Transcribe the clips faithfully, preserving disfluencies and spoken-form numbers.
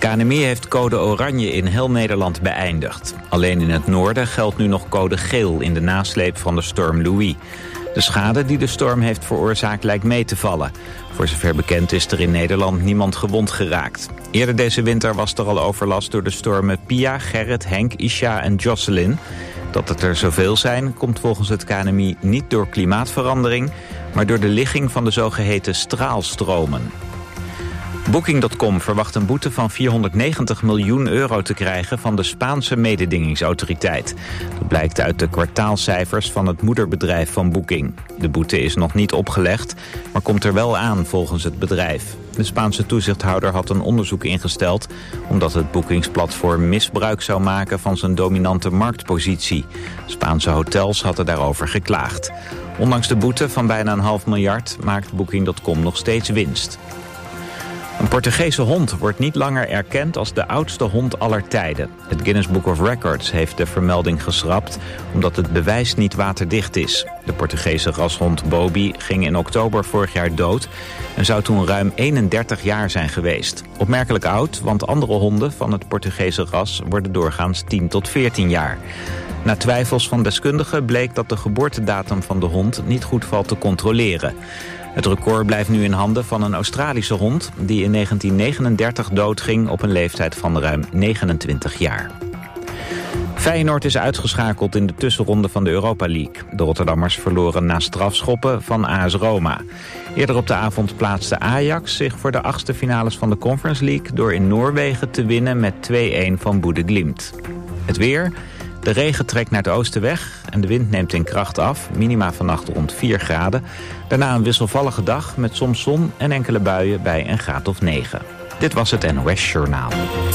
K N M I heeft code oranje in heel Nederland beëindigd. Alleen in het noorden geldt nu nog code geel in de nasleep van de storm Louis. De schade die de storm heeft veroorzaakt lijkt mee te vallen. Voor zover bekend is er in Nederland niemand gewond geraakt. Eerder deze winter was er al overlast door de stormen Pia, Gerrit, Henk, Isha en Jocelyn. Dat het er zoveel zijn komt volgens het K N M I niet door klimaatverandering, maar door de ligging van de zogeheten straalstromen. Booking punt com verwacht een boete van vierhonderdnegentig miljoen euro te krijgen van de Spaanse mededingingsautoriteit. Dat blijkt uit de kwartaalcijfers van het moederbedrijf van Booking. De boete is nog niet opgelegd, maar komt er wel aan volgens het bedrijf. De Spaanse toezichthouder had een onderzoek ingesteld omdat het boekingsplatform misbruik zou maken van zijn dominante marktpositie. Spaanse hotels hadden daarover geklaagd. Ondanks de boete van bijna een half miljard maakt Booking punt com nog steeds winst. Een Portugese hond wordt niet langer erkend als de oudste hond aller tijden. Het Guinness Book of Records heeft de vermelding geschrapt omdat het bewijs niet waterdicht is. De Portugese rashond Bobby ging in oktober vorig jaar dood en zou toen ruim eenendertig jaar zijn geweest. Opmerkelijk oud, want andere honden van het Portugese ras worden doorgaans tien tot veertien jaar. Na twijfels van deskundigen bleek dat de geboortedatum van de hond niet goed valt te controleren. Het record blijft nu in handen van een Australische hond die in negentien negenendertig doodging op een leeftijd van ruim negenentwintig jaar. Feyenoord is uitgeschakeld in de tussenronde van de Europa League. De Rotterdammers verloren na strafschoppen van A S Roma. Eerder op de avond plaatste Ajax zich voor de achtste finales van de Conference League door in Noorwegen te winnen met twee-een van Bodø/Glimt. Het weer. De regen trekt naar het oosten weg en de wind neemt in kracht af. Minima vannacht rond vier graden. Daarna een wisselvallige dag met soms zon en enkele buien bij een graad of negen. Dit was het N O S Journaal.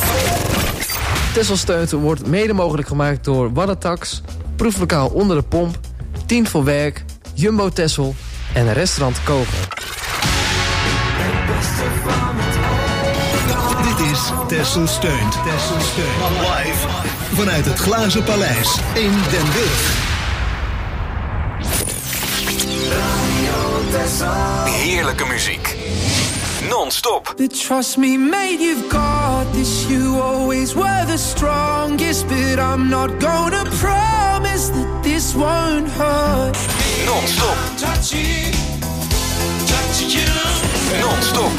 Tesselsteunte wordt mede mogelijk gemaakt door Waddatax, Proeflokaal Onder de Pomp, Tien voor Werk, Jumbo Tessel en Restaurant Kogel. Dit is Tessel Steunt. Tessel Steunt. Live vanuit het Glazen Paleis in Den Burg. Heerlijke muziek. Non-stop. But trust me, mate, you've got this. You always were the strongest. But I'm not gonna promise that this won't hurt. Non-stop. Non-stop.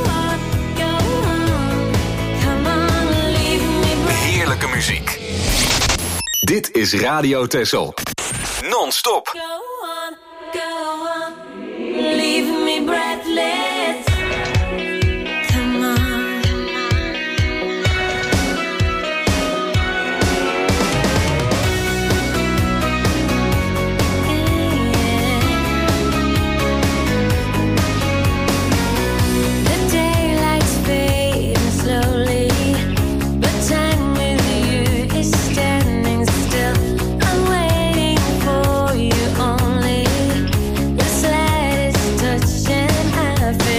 Heerlijke muziek. Dit is Radio Tessel. Non-stop. Go on, go on, leave me breathless. Come on. The daylight's fading slowly, but time with you is standing still. I'm waiting for you only. Your slightest touch and I feel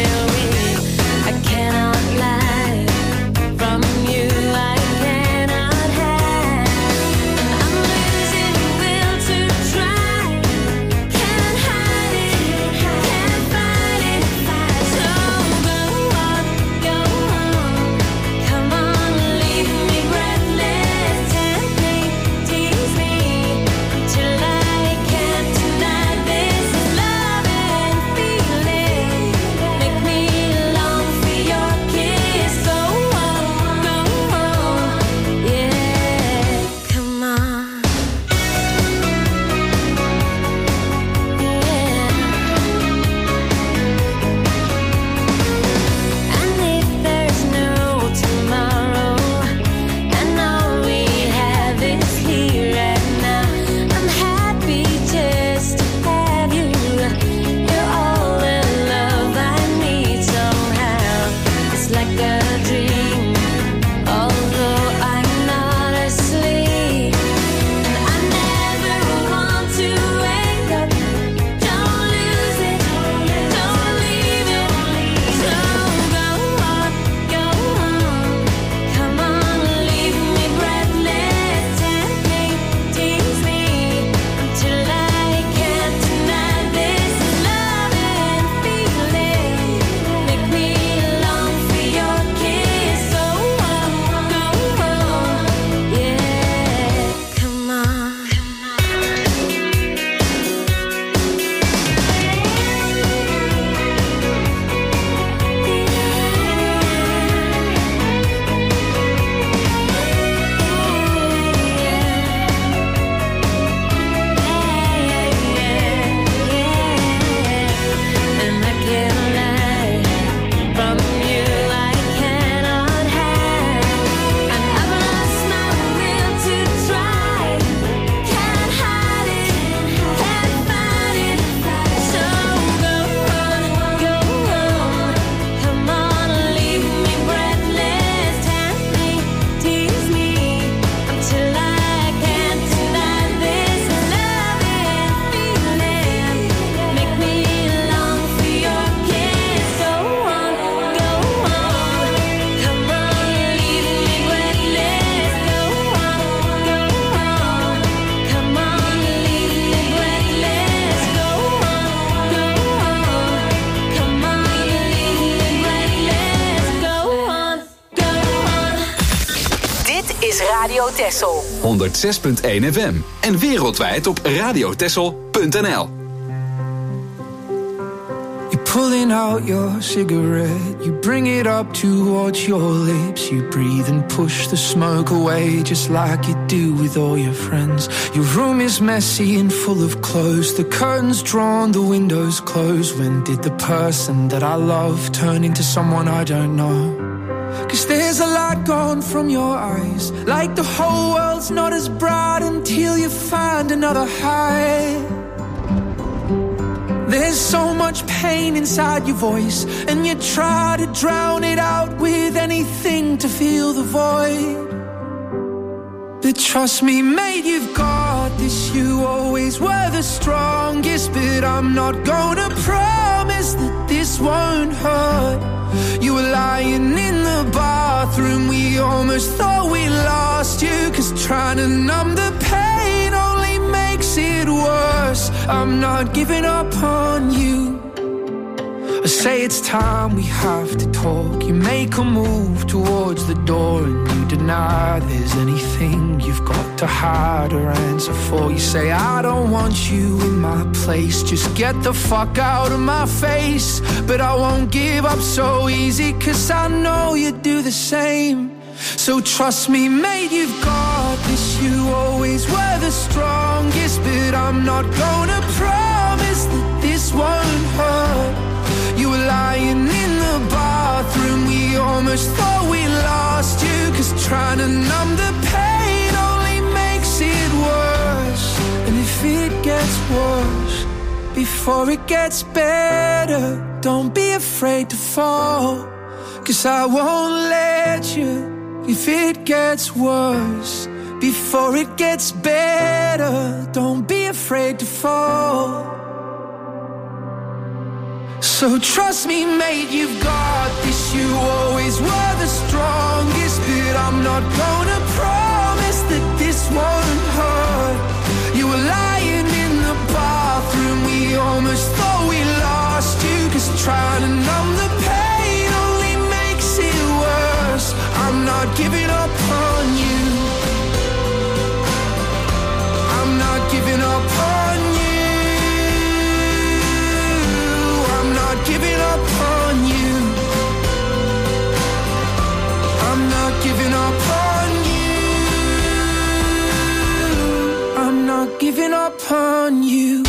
is Radio Texel. honderdzes punt één F M en wereldwijd op radiotexel punt n l. Pulling out your cigarette, you bring it up towards your lips. You breathe and push the smoke away, just like you do with all your friends. Your room is messy and full of clothes, the curtains drawn, the windows closed. When did the person that I love turn into someone I don't know? Cause there's a light gone from your eyes, like the whole world's not as bright until you find another high. There's so much pain inside your voice, and you try to drown it out with anything to fill the void. But trust me, mate, you've got this. You always were the strongest, but I'm not gonna promise that this won't hurt. You were lying in the bathroom, we almost thought we lost you, cause trying to numb the pain only makes it worse. I'm not giving up on you. I say it's time we have to talk. You make a move towards the door and you deny there's anything you've got to hide or answer for. You say I don't want you in my place, just get the fuck out of my face. But I won't give up so easy, cause I know you do the same. So trust me, mate, you've got this. You always were the strongest, but I'm not gonna promise that this won't hurt. You were lying in the bathroom, we almost thought we lost you, cause trying to numb the pain only makes it worse. And if it gets worse before it gets better, don't be afraid to fall, cause I won't let you. If it gets worse before it gets better, don't be afraid to fall. So trust me, mate, you've got this. You always were the strongest, but I'm not gonna promise that this won't hurt. You were lying in the bathroom, we almost thought we lost you, cause trying to numb the pain only makes it worse. I'm not giving up on you. I'm not giving up on you. I'm not giving up on you. I'm not giving up on you. I'm not giving up on you.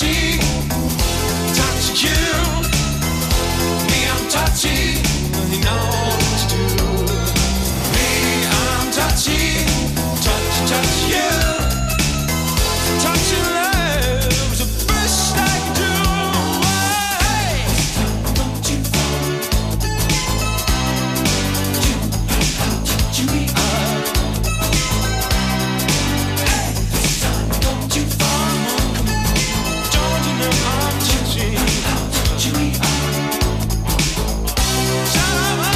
touchy, touch you. Me, I'm touchy, you know what to do. Me, I'm touchy, touch, touch you. Touch your love's the best I can do. Hey, don't you fall. You, touch me up. Hey, son, don't you fall. Don't you know I'm touching? Touch me up. Son of a-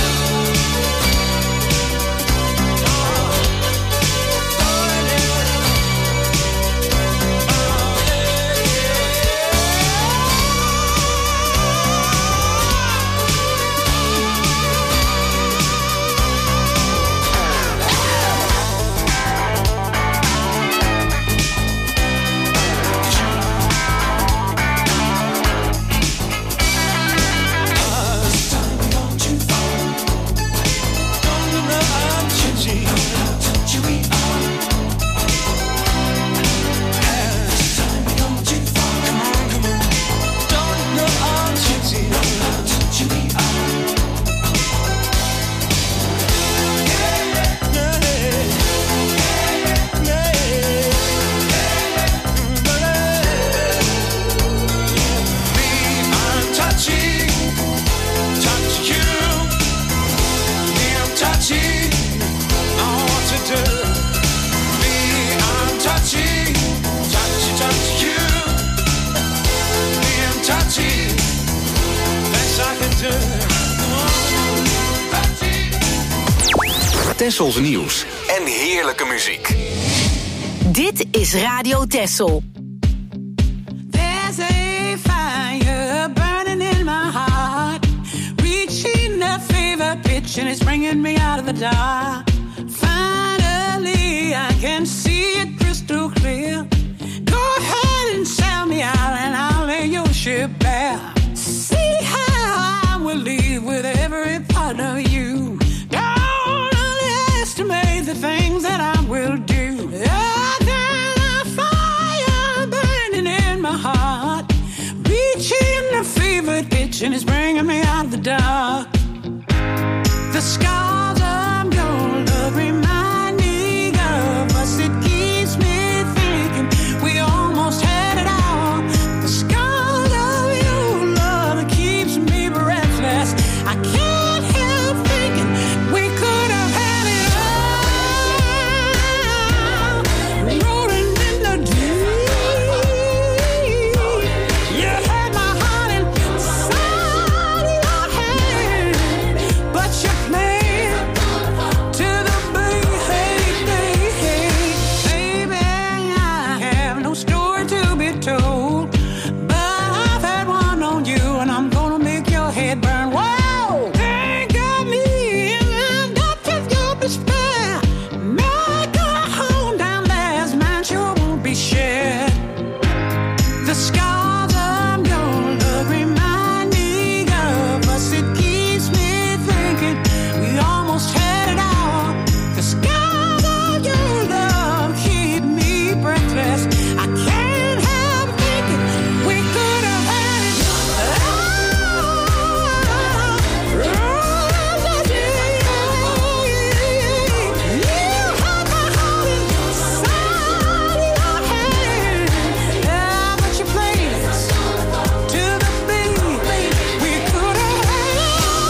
Tessels nieuws en heerlijke muziek. Dit is Radio Tessel. There's a fire burning in my heart, reaching a fever pitch and it's bringing me out of the dark. Finally, I can see it crystal clear. Go ahead and sell me out and I'll lay your ship bare. See how I will leave with every part of you. Don't underestimate the things that I will do. There's a fire burning in my heart, reaching a fever pitch and it's bringing me out of the dark. The scars of your love remind me of us. It keeps me thinking we almost had it all. The scars of your love, it keeps me breathless. I can't help thinking we could have had it all. Rolling in the deep. You had my heart inside your hand, but you played to the beat. Baby, I have no story to be told, but I've had one on you and I'm gonna make your head burn. Whoa! They got me in the depth of your despair. Make a home down there as mine sure won't be shared. The scars of your love remind me of us. It keeps me thinking we almost had it all. The scars of your love keep me breathless. I can't help thinking we could have had it all. You had my heart inside your hand, yeah, but you played it to the beat. We could have had it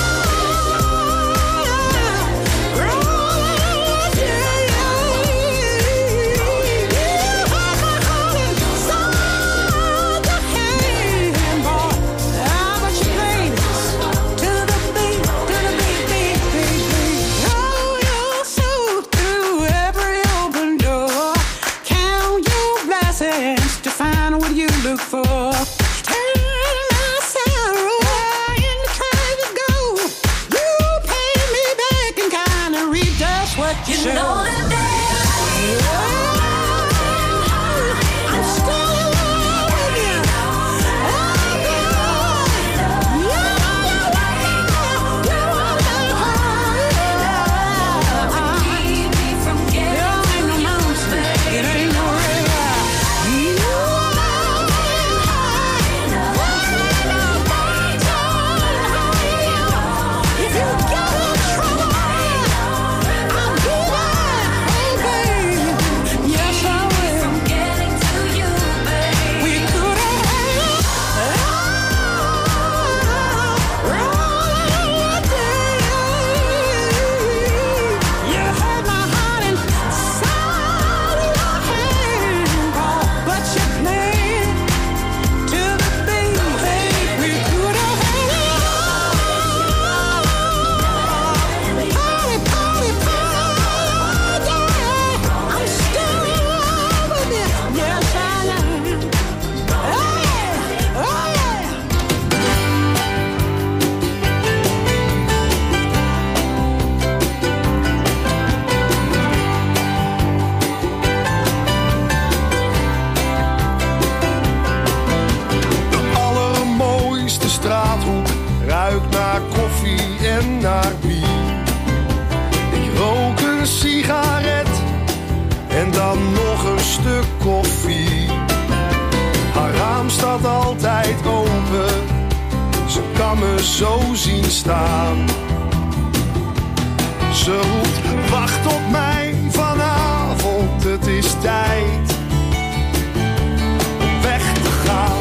all. You had my heart inside your hand, boy, yeah, but you played it to the beat, to the beat, beat, beat, beat. Oh, you're so through every open door. Count your blessings to find what you look for. Turn my sorrow into trying to go. You pay me back and kind of reap just what you You sow. know that I'm still in love with you. Oh, God. You keep me from getting ain't no mountain, it ain't no river. You dan nog een stuk koffie. Haar raam staat altijd open, ze kan me zo zien staan. Ze roept, wacht op mij vanavond, het is tijd om weg te gaan.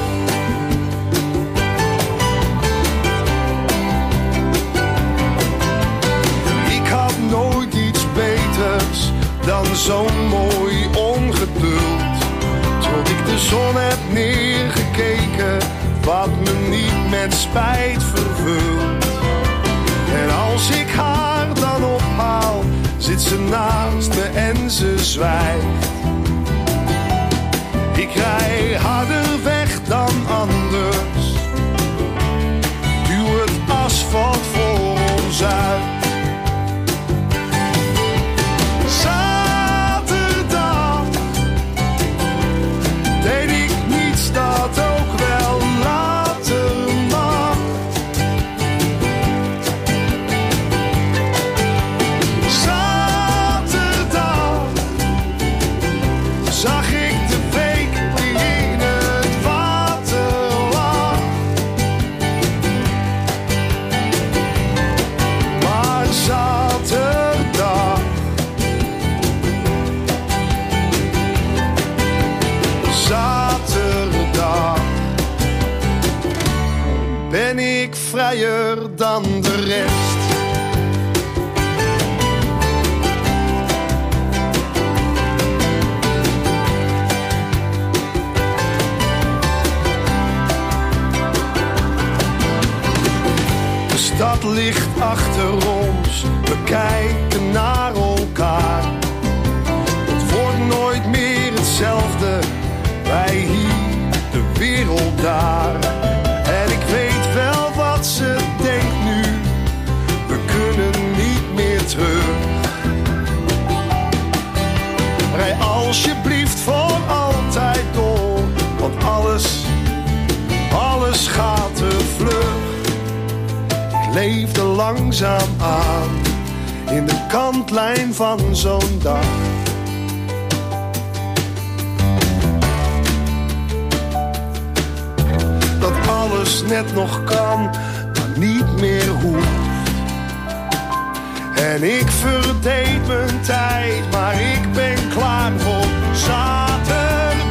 Ik had nooit iets beters dan zo'n mooi ongeduld. Tot ik de zon heb neergekeken, wat me niet met spijt vervult. En als ik haar dan ophaal, zit ze naast me en ze zwijgt. Ik rij harder weg dan anders, duw het asfalt voor ons uit. Zaterdag deed ik niets dat ook wel later mag. Zaterdag zag ik de week die in het water lag. Maar zaterdag, zaterdag ben ik vrijer dan de rest. De stad ligt achter ons, we kijken naar elkaar. Het wordt nooit meer hetzelfde, wij hier, de wereld daar. En ik weet wel wat ze denkt nu, we kunnen niet meer terug. Rij alsjeblieft voor altijd door, want alles, alles gaat te vlug. Ik leefde langzaam aan, in de kantlijn van zo'n dag. Dat alles net nog kan, maar niet meer hoeft. En ik verdeed mijn tijd, maar ik ben klaar voor zaterdag.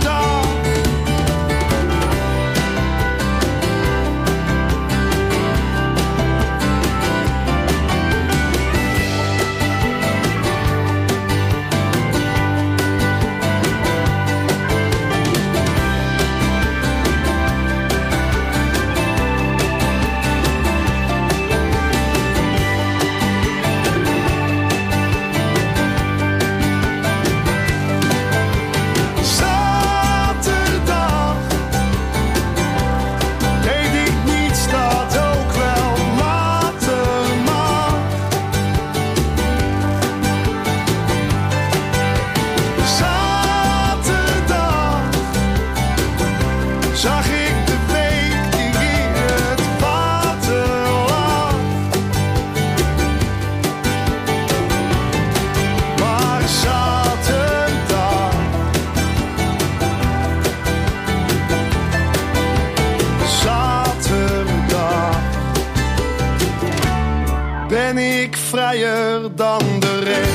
Ben ik vrijer dan de rest.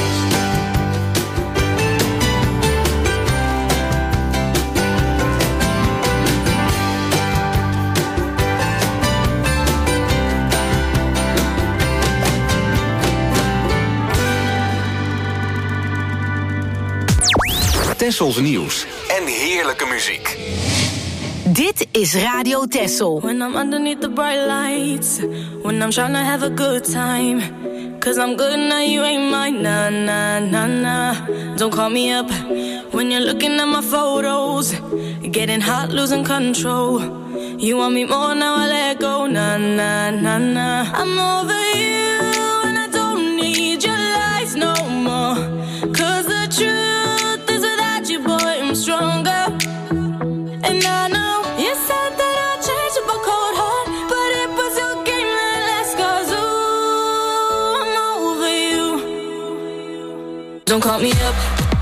Tessels nieuws en heerlijke muziek. Dit is Radio Tessel. When I'm underneath the bright lights, when I'm trying to have a good time, cause I'm good now, you ain't mine, nah, nah, nah, nah. Don't call me up when you're looking at my photos, getting hot, losing control. You want me more, now I let go, nah, nah, nah, nah. I'm over you and I don't need your lies no more, cause the truth is without you, boy, I'm stronger. And I know you said that I'd change up a cold heart, but it was your game that last, cause ooh, I'm over you. Don't call me up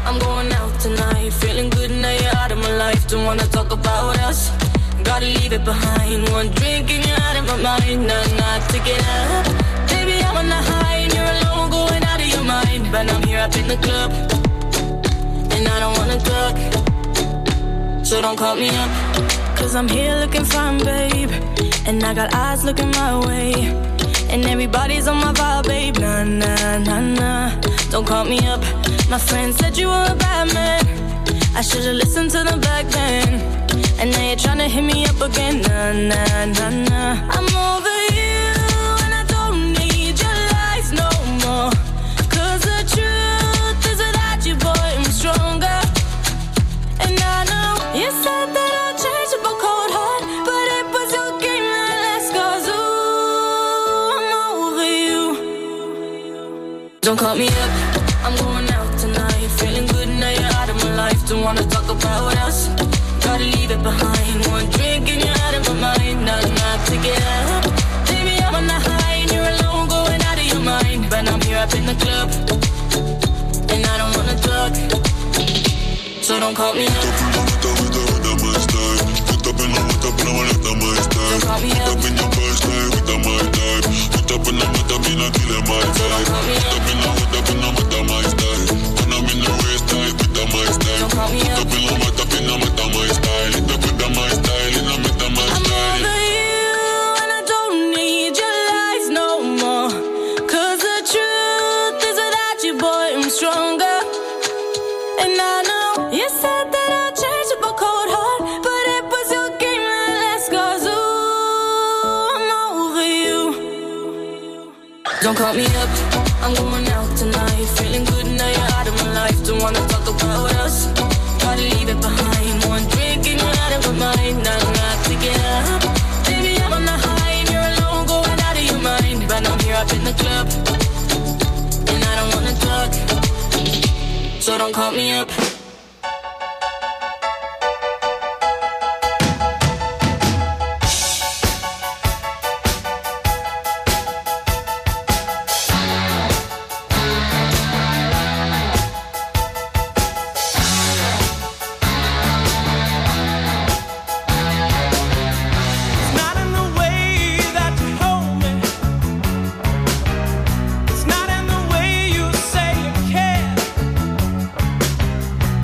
I'm going out tonight, feeling good now you're out of my life. Don't wanna talk about us, gotta leave it behind. One drink and you're out of my mind, nah, nah, take it up. Baby, I'm on the high and you're alone, going out of your mind. But I'm here up in the club, and I don't wanna talk, so don't call me up. Cause I'm here looking fine, babe, and I got eyes looking my way, and everybody's on my vibe, babe. Nah, nah, nah, nah, don't call me up. My friend said you were a bad man, I should've listened to them back then, and now you're tryna hit me up again. Nah, nah, nah, nah, I'm over you, and I don't need your lies no more. Cause the truth is without you, boy, I'm stronger. And I know you said that I'll change up a cold heart, but it was your game that last. Cause ooh, I'm over you. Don't call me up, I'm going out tonight, feeling good now you're out of my life. Don't wanna talk about us, gotta leave it behind. One drink and you're out of my mind, nah, nah, take it up. Baby, I'm on the high and you're alone, going out of your mind. But I'm here up in the club, and I don't wanna talk, so don't call me up. Don't call me up. Don't call me up. I'm over you, and I don't need your lies no more. Cause the truth is without you, boy, I'm stronger. And I know you said that I'll change up a cold heart, but it was your game that last. Cause ooh, I'm over you. Don't call me up, I'm going out tonight, feeling good now you're out of my life. Don't wanna talk about us, gotta leave it behind. One drink and you're out of my mind, nah, nah, take it up. Baby, I'm on the high and you're alone, going out of your mind. But I'm here up in the club, and I don't wanna talk, so don't call me up. It's not in the way you say you care.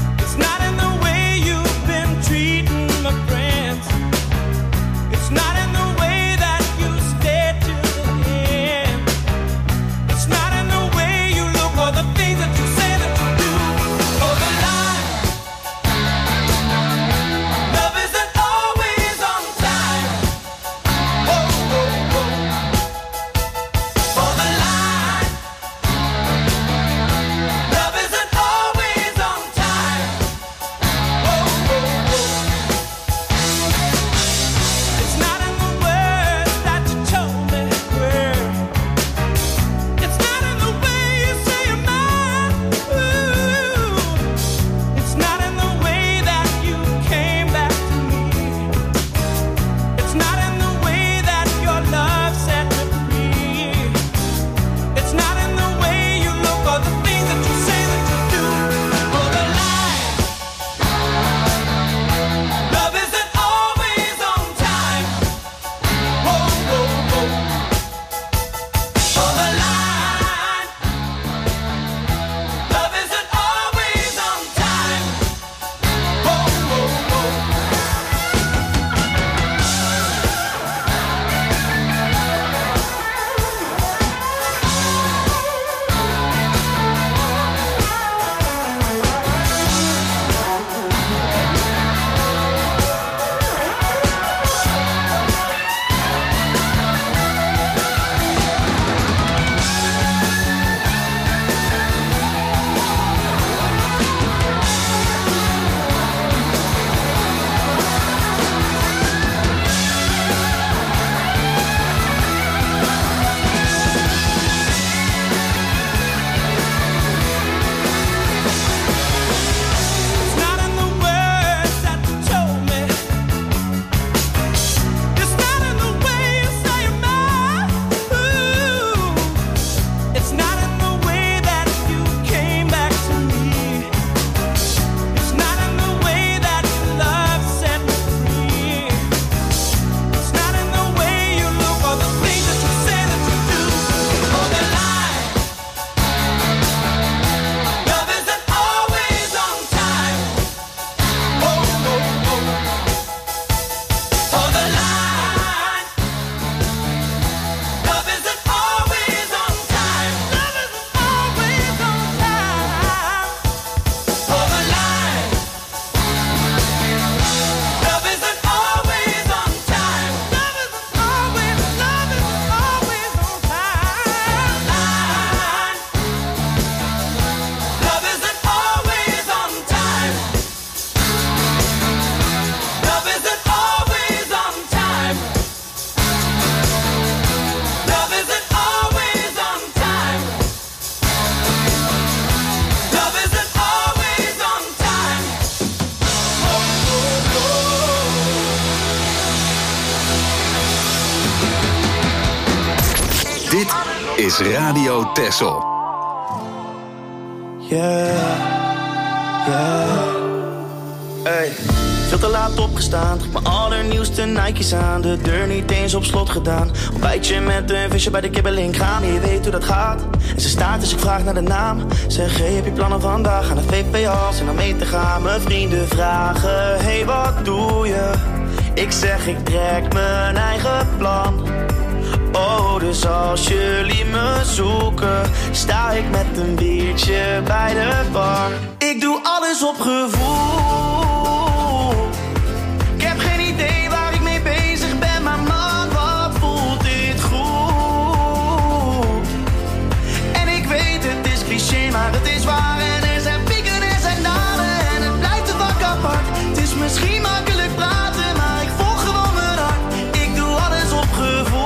is Radio Texel. Yeah, yeah. Hey. Veel te laat opgestaan, trek mijn allernieuwste Nike's aan. De deur niet eens op slot gedaan. Ontbijtje met een visje bij de kibbeling gaan. Je weet hoe dat gaat. En ze staat dus ik vraag naar de naam. Zeg, hey, heb je plannen vandaag? Aan de V P als en om mee te gaan. Mijn vrienden vragen, hey, wat doe je? Ik zeg, ik trek mijn eigen plan. Oh, dus als jullie me zoeken, sta ik met een biertje bij de bar. Ik doe alles op gevoel. Ik heb geen idee waar ik mee bezig ben, maar man, wat voelt dit goed. En ik weet, het is cliché, maar het is waar. En er zijn pieken en er zijn dalen en het blijft een vak apart. Het is misschien makkelijk praten, maar ik volg gewoon mijn hart. Ik doe alles op gevoel.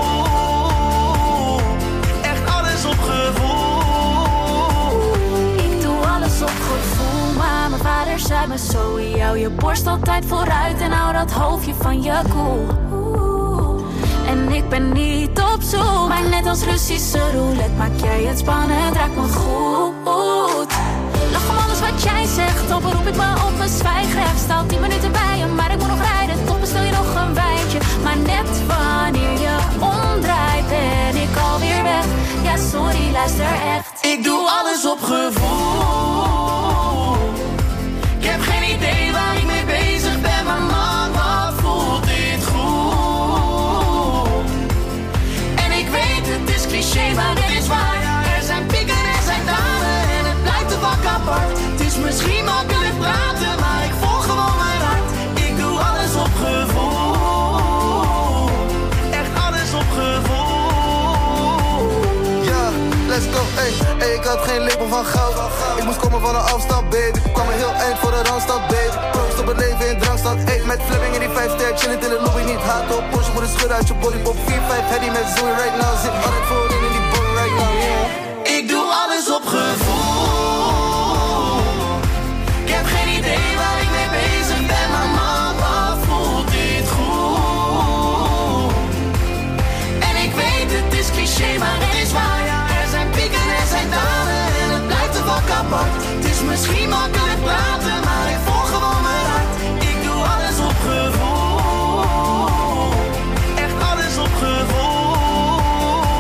Vader zei me zo, hou je borst altijd vooruit en hou dat hoofdje van je koel. En ik ben niet op zoek, maar net als Russische roulette maak jij het spannend, raakt me goed. Lach om alles wat jij zegt, op roep ik me op mijn zwijgrecht. Sta tien minuten bij je, maar ik moet nog rijden, toch bestel je nog een wijntje. Maar net wanneer je omdraait ben ik alweer weg. Ja sorry, luister echt. Ik doe alles op gevoel. Ik heb geen idee waar ik mee bezig ben, maar man, wat voelt dit goed. En ik weet, het is cliché, maar het is waar. Er zijn pieken en er zijn dalen en het blijft een vak apart. Het is misschien makkelijk praten, maar ik volg gewoon mijn hart. Ik doe alles op gevoel. Echt alles op gevoel. Ja, let's go, hey, hey, ik had geen lepel van goud. Ik moest komen van een afstand, baby. Ik kwam een heel eind voor de randstad, baby. Proost op het leven in drankstad, hey. Met flipping in die vijf ster, chillend in de lobby. Niet haat op Porsche, moet een schudden uit je body. Pop vier vijf, heady met Zoe right now. Zit altijd voorin in die boy right now, yeah. Ik doe alles op gevoel. Ik heb geen idee waar ik mee bezig ben, maar man, wat voelt dit goed. En ik weet, het is cliché, maar het is waar. Er zijn pieken en er zijn dalen en het blijft een vak apart. Het is misschien makkelijk praten, maar ik volg gewoon mijn hart. Ik doe alles op gevoel. Echt alles op gevoel.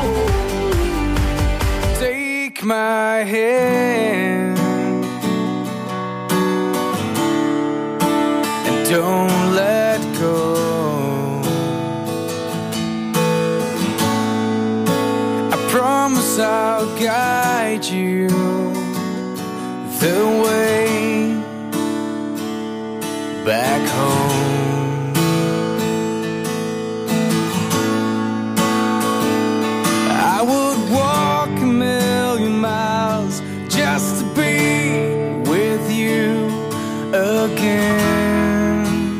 Take my hand and don't let go. I promise I'll guide you the way back home. I would walk a million miles just to be with you again.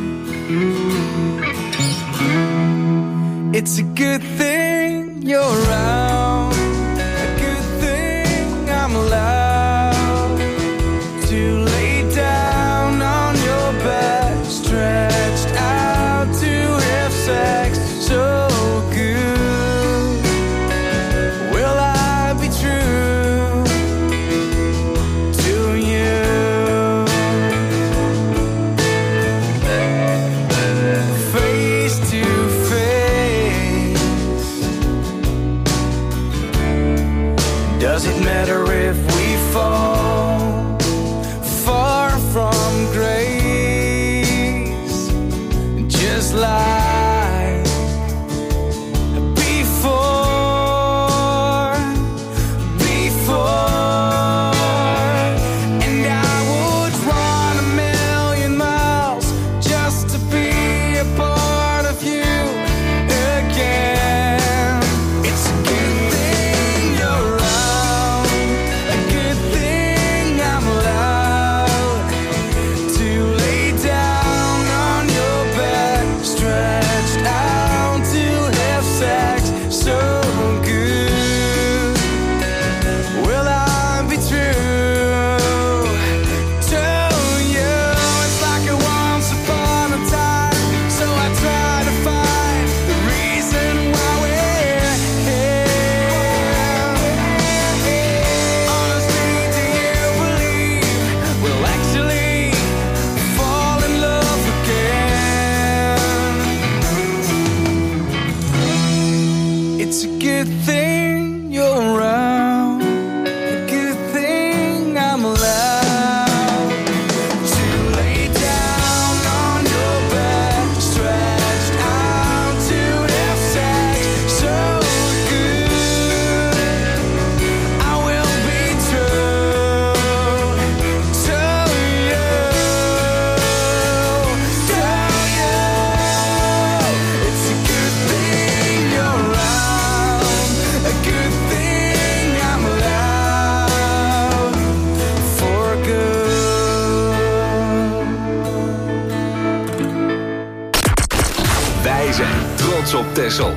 trots op Texel.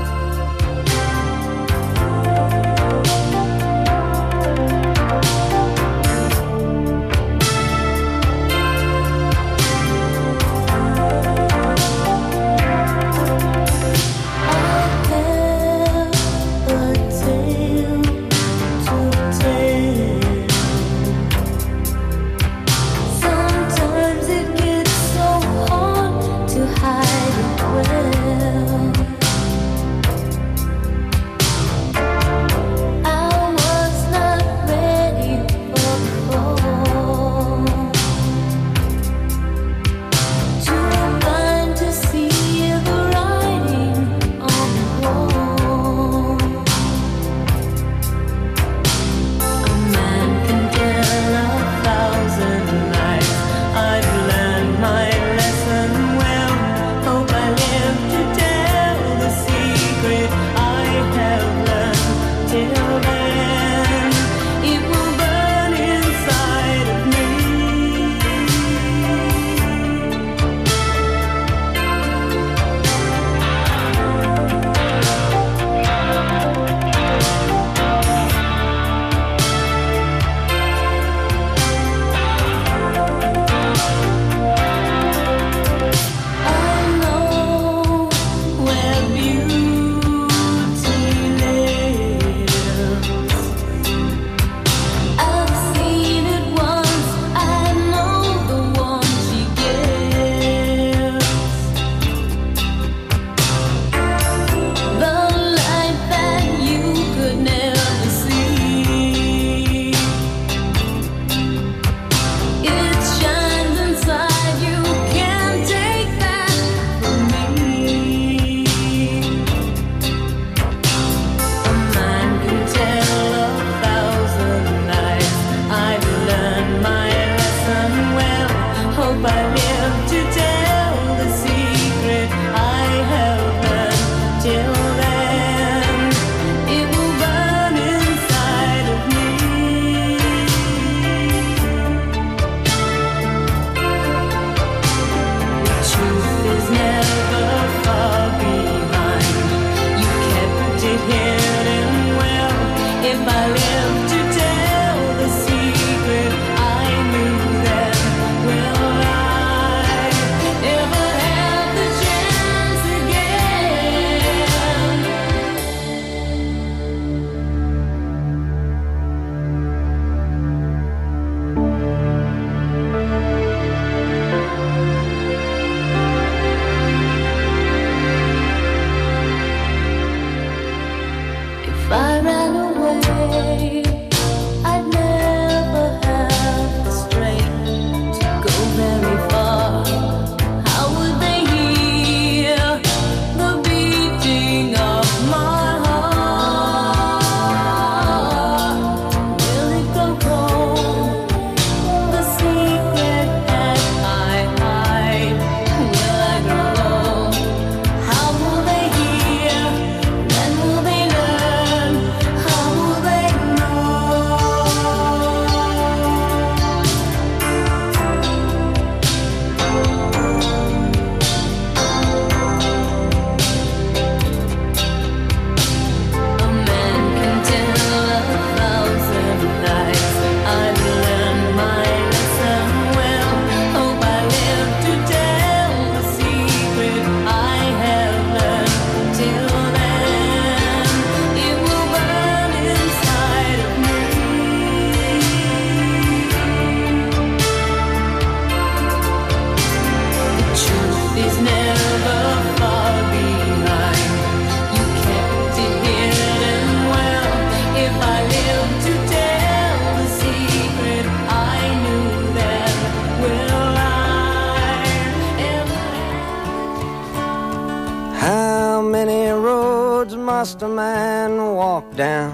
must a man walk down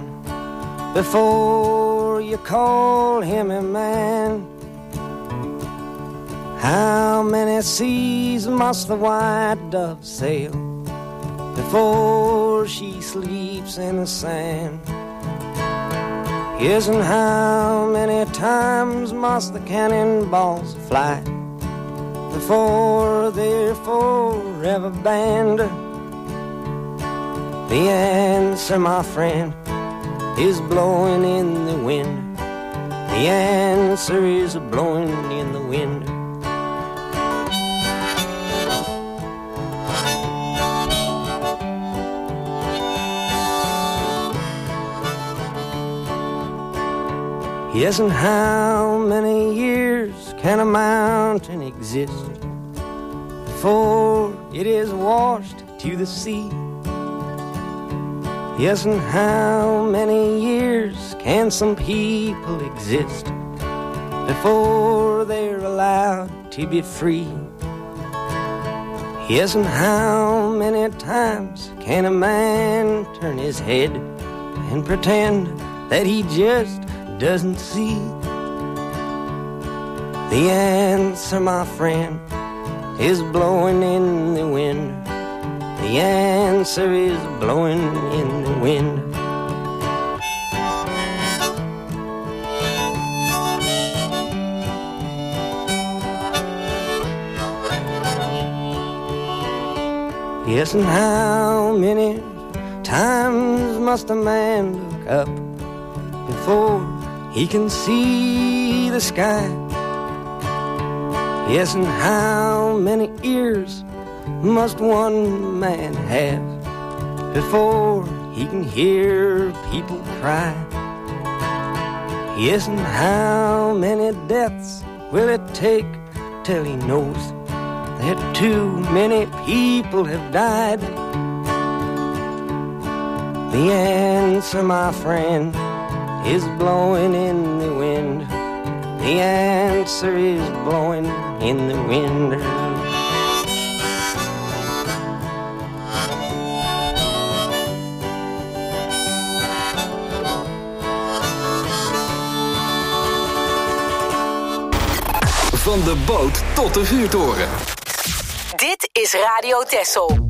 before you call him a man? How many seas must the white dove sail before she sleeps in the sand? Yes, and how many times must the cannonballs fly before they're forever banned? The answer, my friend, is blowing in the wind. The answer is blowing in the wind. Yes, and how many years can a mountain exist before it is washed to the sea? Yes, and how many years can some people exist before they're allowed to be free? Yes, and how many times can a man turn his head and pretend that he just doesn't see? The answer, my friend, is blowing in the wind. The answer is blowing in the wind. Yes, and how many times must a man look up before he can see the sky? Yes, and how many ears must one man have before he can hear people cry? Yes, and how many deaths will it take till he knows that too many people have died? The answer, my friend, is blowing in the wind. The answer is blowing in the wind. Van de boot tot de vuurtoren. Dit is Radio Texel.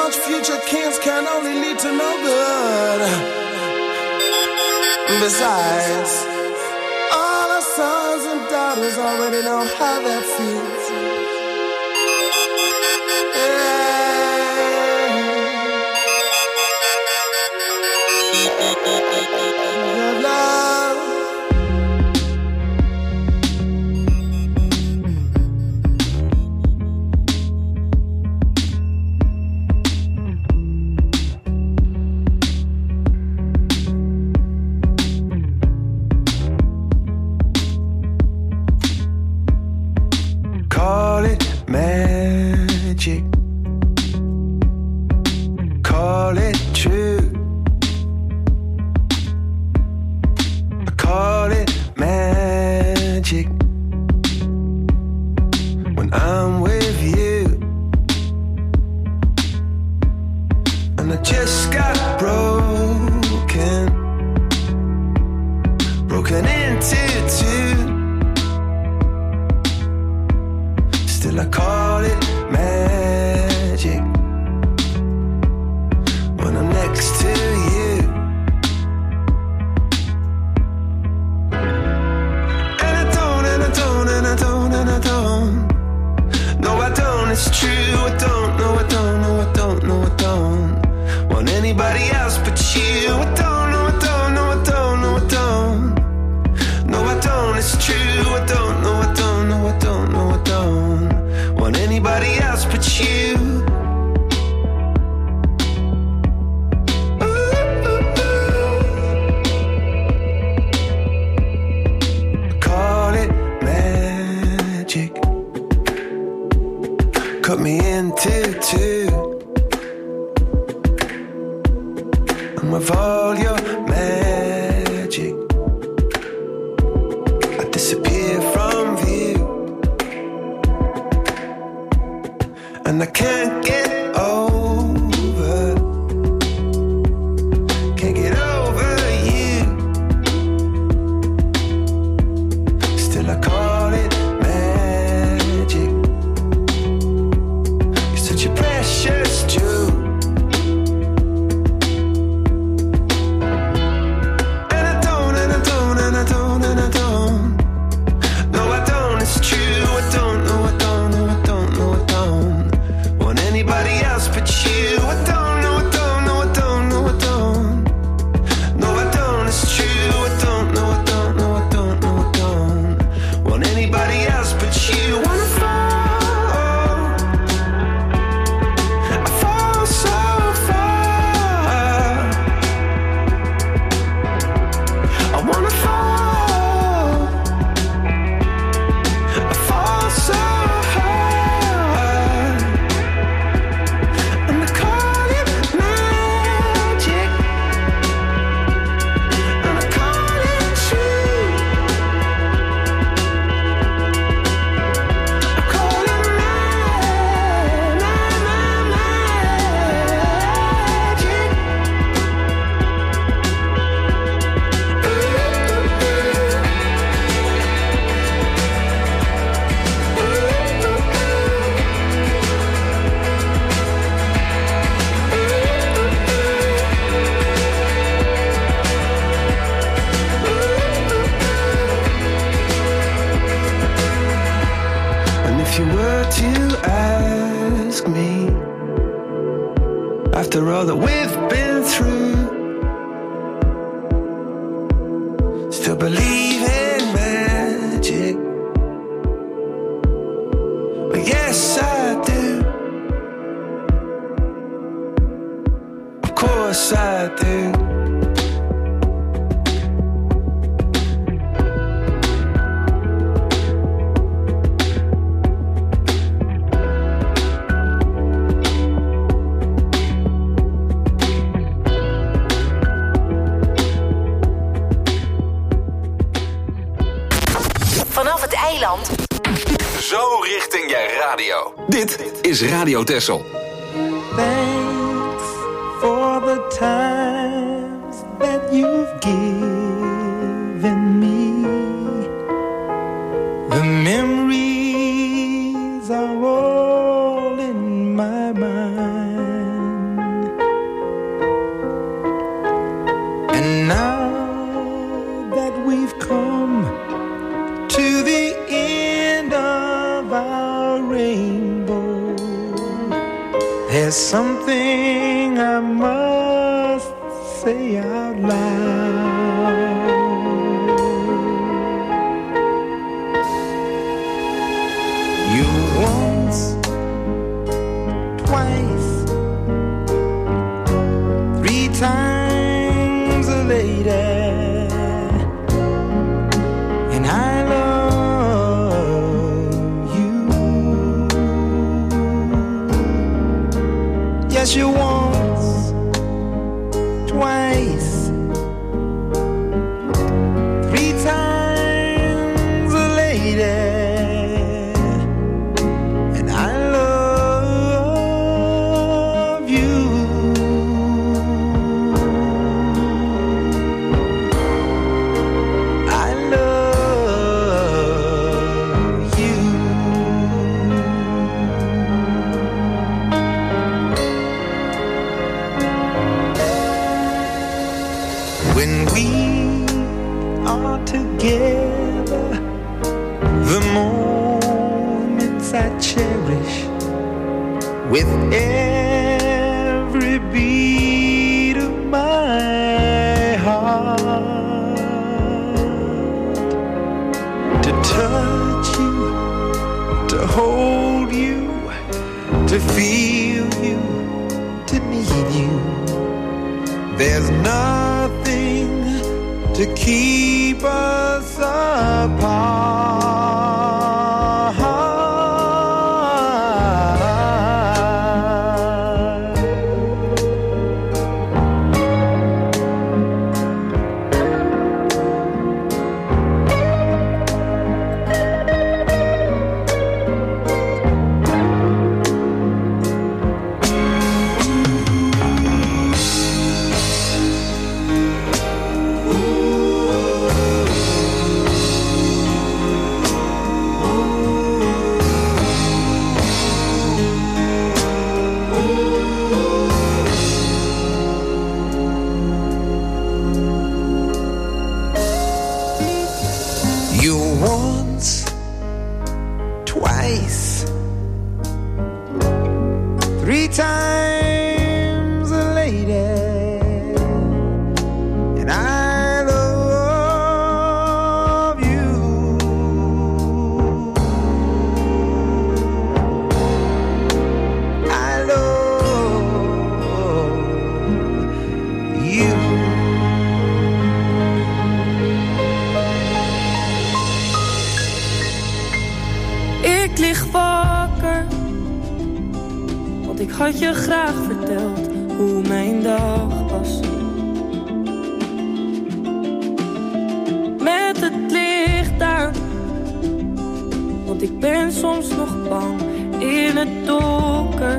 much future kings can only lead to no good. Besides, all our sons and daughters already know how that feels. Yeah. Love. Call it magic, call it true, call it magic when I'm with you. And I just got broken, broken into two. Still I call it magic when I'm next to you. And I don't, and I don't, and I don't, and I don't. No, I don't, it's true, I don't, no, I don't, no, I don't, no, I don't want anybody else but you. I don't, no, I don't, no, I don't, no, I don't. No, I don't, it's true, I don't, no, I don't, no, I don't, no, I don't want anybody else but you. Ooh, ooh, ooh. Call it magic, cut me into two. And with all your magic, I disappear from view. And I can't get over, can't get over you. Still I call it magic. You're such a precious jewel. And I don't, and I don't, and I don't, and I don't. No, I don't, it's true, I don't, no, I don't, no, I don't, no, I don't want anybody else but you. I don't, no, I don't, no, I don't, no, I don't. No, I don't, it's true, I don't, no, I don't, no, I don't, no, I don't want anybody else but you. Wanna fall, I fall so far. I wanna fall, I fall so hard. And I call it magic, and I call it true. I call it ma- ma- ma- magic. And if you were to ask me, after all that we've been through, still believe in magic? Well, yes, I do. Of course I do. Vanaf het eiland. Zo richting je radio. Dit is Radio Texel. Thanks for the times that you've given me. The memories are all in my mind. There's something I must say out loud. You once, twice, three times a lady, and I love you. Yes, you once, twice, three times a lady. With every beat of my heart, to touch you, to hold you, to feel you, to need you. There's nothing to keep us apart. Had je graag verteld hoe mijn dag was. Met het licht aan, want ik ben soms nog bang in het donker.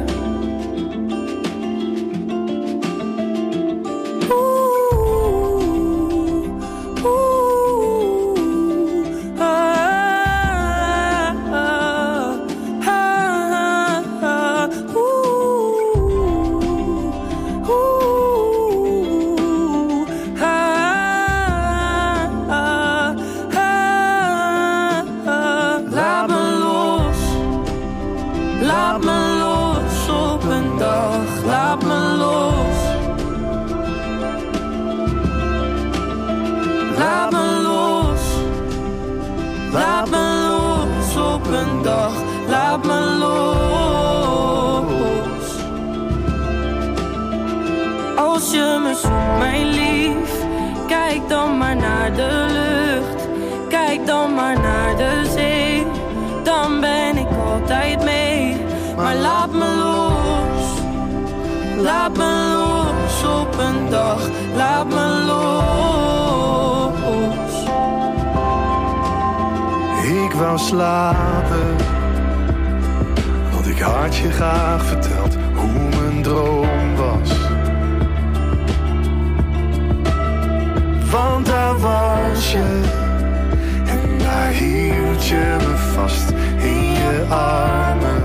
Laat me los op een dag, laat me los. Ik wou slapen, want ik had je graag verteld hoe mijn droom was. Want daar was je, en daar hield je me vast in je armen.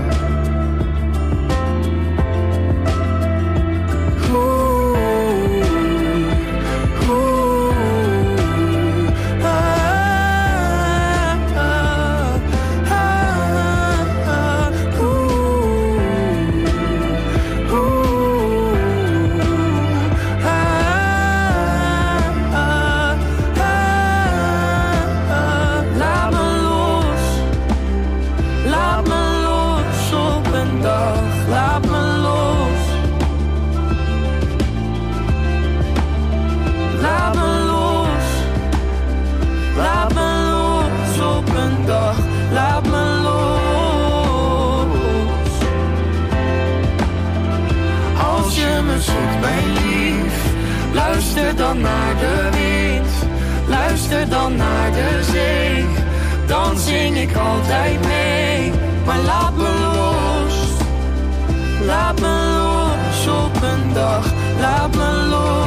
laat me los. Laat me los, laat me los op een dag, laat me los. Als je me zoekt, mijn lief, luister dan naar de wind, luister dan naar de zee, dan zing ik altijd mee. Maar laat me los, laat me los op een dag, laat me los.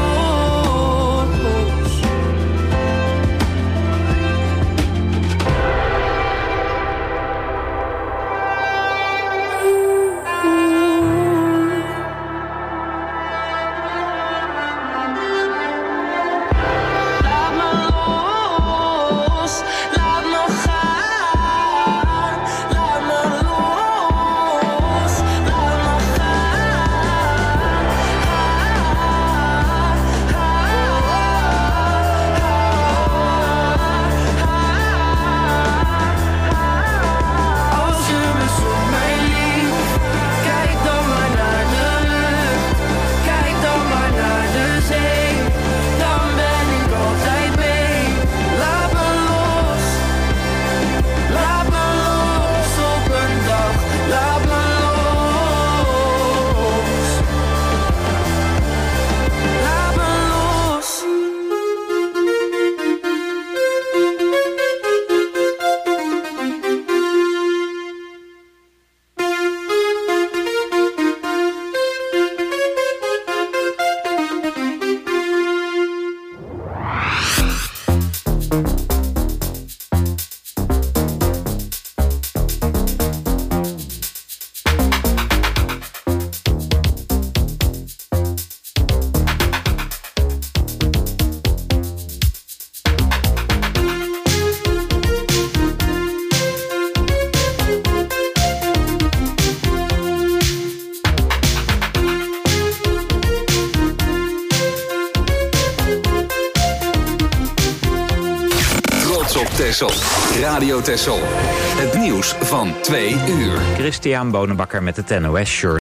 Texel. Radio Texel. Het nieuws van twee uur. Christian Bonenbakker met het N O S Journal.